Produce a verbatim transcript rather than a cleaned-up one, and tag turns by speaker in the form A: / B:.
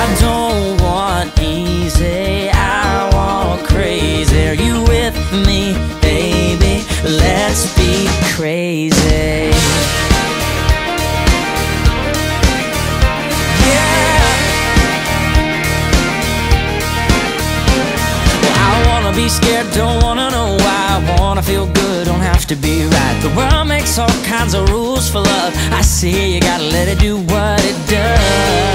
A: I don't want easy, I want crazy. Are you with me, baby? Let's be crazy. Yeah. Well, I wanna be scared, don't wanna know why. I wanna feel good, don't have to be right. The world makes all kinds of rules for love. I see you gotta let it do what it does.